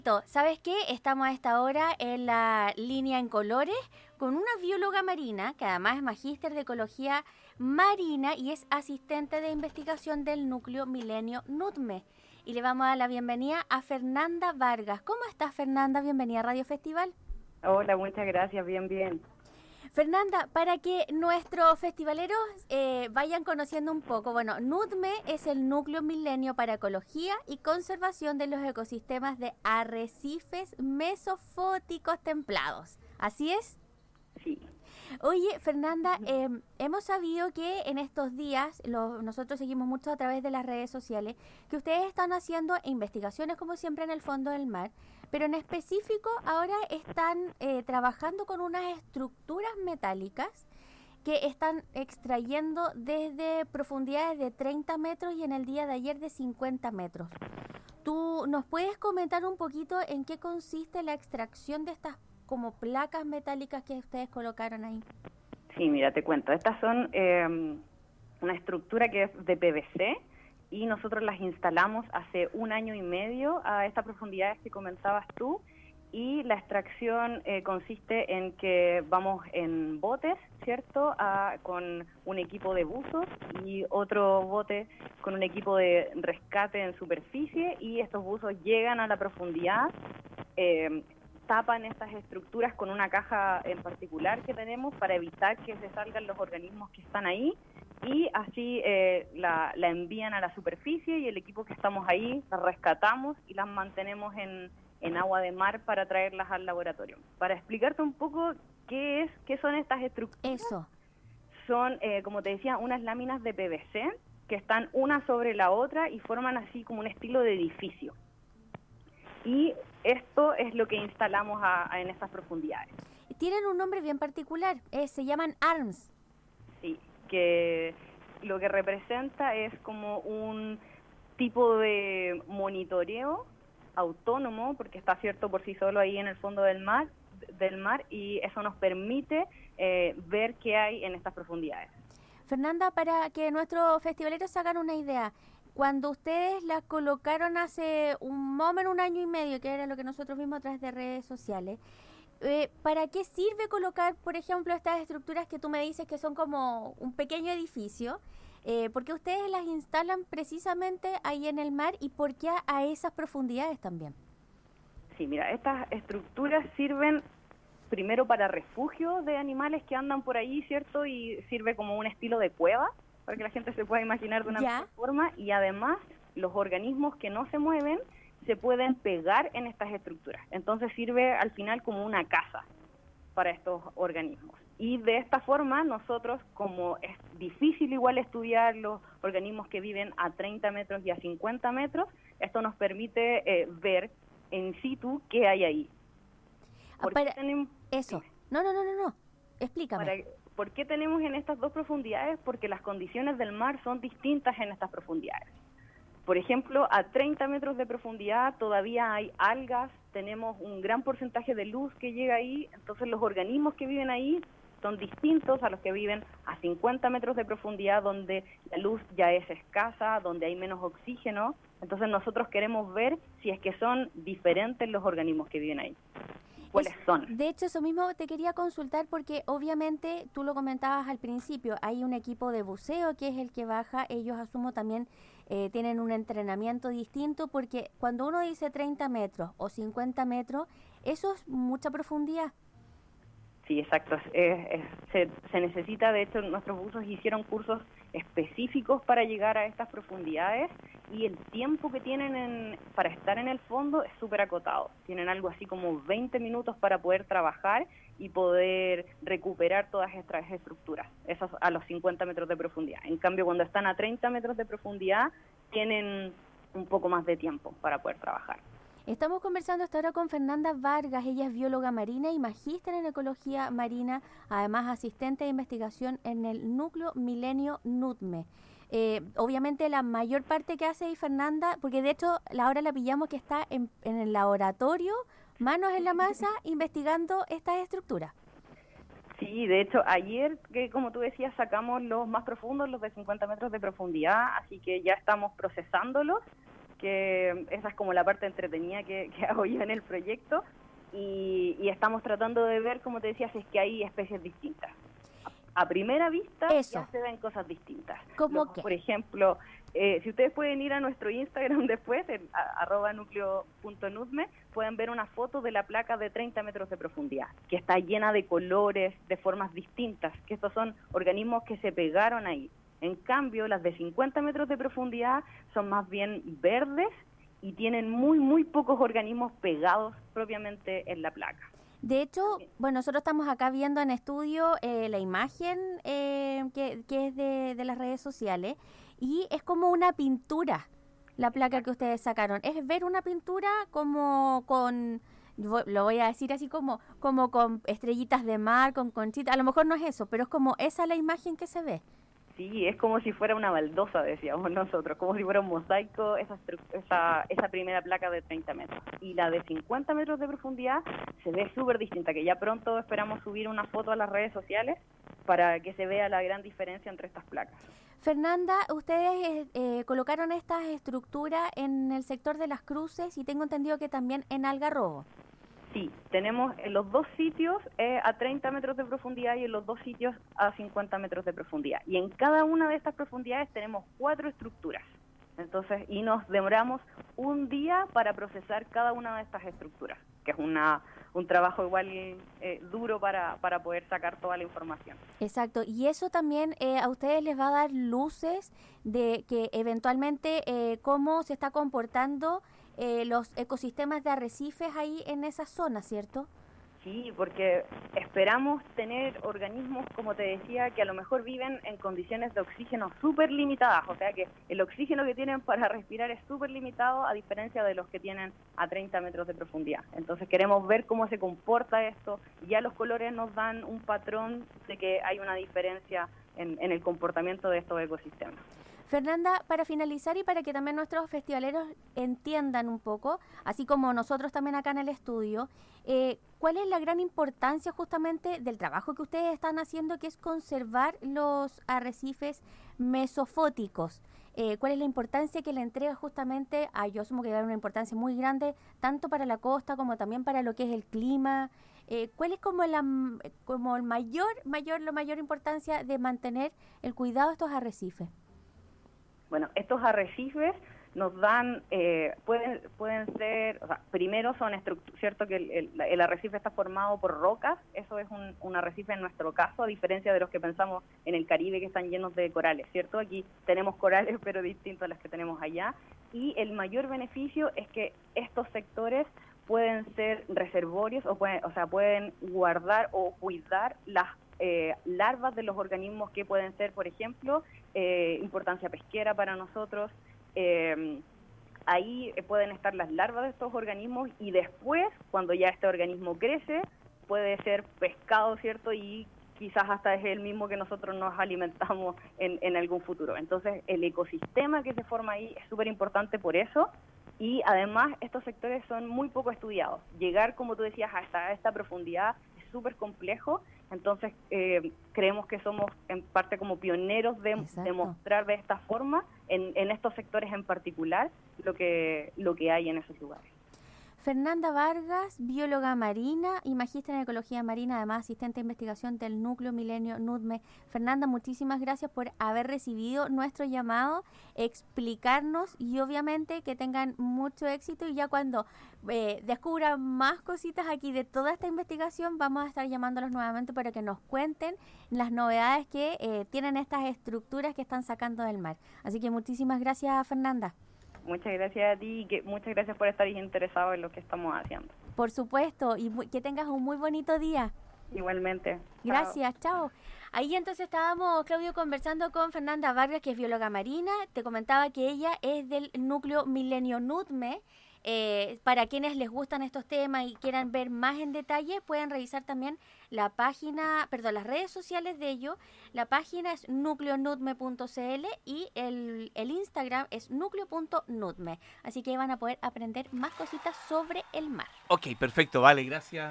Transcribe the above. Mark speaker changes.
Speaker 1: ¿Sabes qué? Estamos a esta hora en la línea en colores con una bióloga marina que además es magíster de ecología marina y es asistente de investigación del núcleo Milenio NUTME. Y le vamos a dar la bienvenida a Fernanda Vargas. ¿Cómo estás, Fernanda? Bienvenida a Radio Festival.
Speaker 2: Hola, muchas gracias, bien.
Speaker 1: Fernanda, para que nuestros festivaleros vayan conociendo un poco, bueno, NUTME es el Núcleo Milenio para Ecología y Conservación de los Ecosistemas de Arrecifes Mesofóticos Templados. ¿Así es?
Speaker 2: Sí.
Speaker 1: Oye, Fernanda, hemos sabido que en estos días, nosotros seguimos mucho a través de las redes sociales, que ustedes están haciendo investigaciones como siempre en el fondo del mar, pero en específico ahora están trabajando con unas estructuras metálicas que están extrayendo desde profundidades de 30 metros y en el día de ayer de 50 metros. ¿Tú nos puedes comentar un poquito en qué consiste la extracción de estas como placas metálicas que ustedes colocaron ahí?
Speaker 2: Sí, mira, te cuento. Estas son una estructura que es de PVC y nosotros las instalamos hace 1 año y medio a estas profundidades que comentabas tú, y la extracción consiste en que vamos en botes, ¿cierto?, con un equipo de buzos y otro bote con un equipo de rescate en superficie, y estos buzos llegan a la profundidad, tapan estas estructuras con una caja en particular que tenemos para evitar que se salgan los organismos que están ahí, y así la envían a la superficie, y el equipo que estamos ahí las rescatamos y las mantenemos en agua de mar para traerlas al laboratorio. Para explicarte un poco qué son estas estructuras.
Speaker 1: Eso.
Speaker 2: Son, como te decía, unas láminas de PVC que están una sobre la otra y forman así como un estilo de edificio. Y esto es lo que instalamos en estas profundidades.
Speaker 1: Tienen un nombre bien particular, se llaman ARMS.
Speaker 2: Sí, que lo que representa es como un tipo de monitoreo autónomo, porque está cierto por sí solo ahí en el fondo del mar, y eso nos permite ver qué hay en estas profundidades.
Speaker 1: Fernanda, para que nuestros festivaleros se hagan una idea, cuando ustedes las colocaron hace más o menos 1 año y medio, que era lo que nosotros vimos a través de redes sociales, ¿para qué sirve colocar, por ejemplo, estas estructuras que tú me dices que son como un pequeño edificio? ¿Por qué ustedes las instalan precisamente ahí en el mar y por qué a esas profundidades también?
Speaker 2: Sí, mira, estas estructuras sirven primero para refugio de animales que andan por ahí, ¿cierto? Y sirve como un estilo de cueva, para que la gente se pueda imaginar de una mejor forma, y además los organismos que no se mueven se pueden pegar en estas estructuras. Entonces sirve al final como una casa para estos organismos. Y de esta forma nosotros, como es difícil igual estudiar los organismos que viven a 30 metros y a 50 metros, esto nos permite ver in situ qué hay ahí.
Speaker 1: Eso. No. Explícame.
Speaker 2: ¿Por qué tenemos en estas dos profundidades? Porque las condiciones del mar son distintas en estas profundidades. Por ejemplo, a 30 metros de profundidad todavía hay algas, tenemos un gran porcentaje de luz que llega ahí, entonces los organismos que viven ahí son distintos a los que viven a 50 metros de profundidad, donde la luz ya es escasa, donde hay menos oxígeno. Entonces nosotros queremos ver si es que son diferentes los organismos que viven ahí. ¿Cuáles son?
Speaker 1: De hecho, eso mismo te quería consultar porque obviamente tú lo comentabas al principio, hay un equipo de buceo que es el que baja, ellos asumo también tienen un entrenamiento distinto, porque cuando uno dice 30 metros o 50 metros, eso es mucha profundidad.
Speaker 2: Sí, exacto. Se necesita, de hecho, nuestros buzos hicieron cursos específicos para llegar a estas profundidades, y el tiempo que tienen para estar en el fondo es súper acotado. Tienen algo así como 20 minutos para poder trabajar y poder recuperar todas estas estructuras, esas a los 50 metros de profundidad. En cambio, cuando están a 30 metros de profundidad, tienen un poco más de tiempo para poder trabajar.
Speaker 1: Estamos conversando hasta ahora con Fernanda Vargas, ella es bióloga marina y magíster en ecología marina, además asistente de investigación en el núcleo Milenio NUTME. Obviamente la mayor parte que hace ahí Fernanda, porque de hecho ahora la pillamos que está en el laboratorio, manos en la masa, investigando estas estructuras.
Speaker 2: Sí, de hecho ayer, que como tú decías, sacamos los más profundos, los de 50 metros de profundidad, así que ya estamos procesándolos. que esa es como la parte entretenida que hago yo en el proyecto, y estamos tratando de ver, como te decía, si es que hay especies distintas. A primera vista ya se ven cosas distintas.
Speaker 1: ¿Cómo qué?
Speaker 2: Por ejemplo, si ustedes pueden ir a nuestro Instagram después, @nucleo.nutme, pueden ver una foto de la placa de 30 metros de profundidad, que está llena de colores, de formas distintas, que estos son organismos que se pegaron ahí. En cambio, las de 50 metros de profundidad son más bien verdes y tienen muy pocos organismos pegados propiamente en la placa.
Speaker 1: De hecho, bueno, nosotros estamos acá viendo en estudio la imagen que es de las redes sociales, y es como una pintura la placa que ustedes sacaron. Es ver una pintura como con, lo voy a decir así, como con estrellitas de mar, con conchitas. A lo mejor no es eso, pero es como esa la imagen que se ve.
Speaker 2: Sí, es como si fuera una baldosa, decíamos nosotros, como si fuera un mosaico esa primera placa de 30 metros. Y la de 50 metros de profundidad se ve súper distinta, que ya pronto esperamos subir una foto a las redes sociales para que se vea la gran diferencia entre estas placas.
Speaker 1: Fernanda, ustedes colocaron estas estructuras en el sector de Las Cruces y tengo entendido que también en Algarrobo.
Speaker 2: Sí, tenemos en los dos sitios a 30 metros de profundidad y en los dos sitios a 50 metros de profundidad. Y en cada una de estas profundidades tenemos 4 estructuras. Entonces, y nos demoramos un día para procesar cada una de estas estructuras, que es un trabajo igual duro para poder sacar toda la información.
Speaker 1: Exacto, y eso también a ustedes les va a dar luces de que eventualmente cómo se está comportando los ecosistemas de arrecifes ahí en esa zona, ¿cierto?
Speaker 2: Sí, porque esperamos tener organismos, como te decía, que a lo mejor viven en condiciones de oxígeno súper limitadas, o sea que el oxígeno que tienen para respirar es súper limitado a diferencia de los que tienen a 30 metros de profundidad. Entonces queremos ver cómo se comporta esto, y ya los colores nos dan un patrón de que hay una diferencia en el comportamiento de estos ecosistemas.
Speaker 1: Fernanda, para finalizar y para que también nuestros festivaleros entiendan un poco, así como nosotros también acá en el estudio, ¿cuál es la gran importancia justamente del trabajo que ustedes están haciendo, que es conservar los arrecifes mesofóticos? ¿Cuál es la importancia que le entrega justamente yo asumo que va a haber una importancia muy grande, tanto para la costa como también para lo que es el clima? ¿Cuál es como la mayor importancia de mantener el cuidado de estos arrecifes?
Speaker 2: Bueno, estos arrecifes nos dan, pueden ser, o sea, primero son estructuras, cierto que el arrecife está formado por rocas, eso es un arrecife en nuestro caso, a diferencia de los que pensamos en el Caribe que están llenos de corales, ¿cierto? Aquí tenemos corales pero distintos a los que tenemos allá, y el mayor beneficio es que estos sectores pueden ser reservorios o pueden guardar o cuidar las larvas de los organismos que pueden ser, por ejemplo, importancia pesquera para nosotros. Ahí pueden estar las larvas de estos organismos, y después, cuando ya este organismo crece, puede ser pescado, ¿cierto? Y quizás hasta es el mismo que nosotros nos alimentamos en algún futuro. Entonces, el ecosistema que se forma ahí es súper importante por eso. Y además, estos sectores son muy poco estudiados. Llegar, como tú decías, hasta esta profundidad es súper complejo. Entonces, creemos que somos en parte como pioneros de mostrar de esta forma, en estos sectores en particular, lo que hay en esos lugares.
Speaker 1: Fernanda Vargas, bióloga marina y magíster en ecología marina, además asistente de investigación del Núcleo Milenio NUTME. Fernanda, muchísimas gracias por haber recibido nuestro llamado, explicarnos, y obviamente que tengan mucho éxito, y ya cuando descubran más cositas aquí de toda esta investigación, vamos a estar llamándolos nuevamente para que nos cuenten las novedades que tienen estas estructuras que están sacando del mar. Así que muchísimas gracias, Fernanda.
Speaker 2: Muchas gracias a ti, y muchas gracias por estar interesado en lo que estamos haciendo.
Speaker 1: Por supuesto, y que tengas un muy bonito día.
Speaker 2: Igualmente.
Speaker 1: Gracias, chao. Ahí entonces estábamos, Claudio, conversando con Fernanda Vargas, que es bióloga marina. Te comentaba que ella es del Núcleo Milenio NUTME. Para quienes les gustan estos temas y quieran ver más en detalle, pueden revisar también las redes sociales de ellos. La página es nucleonutme.cl y el Instagram es nucleo.nutme. Así que van a poder aprender más cositas sobre el mar.
Speaker 3: Ok, perfecto, vale, gracias.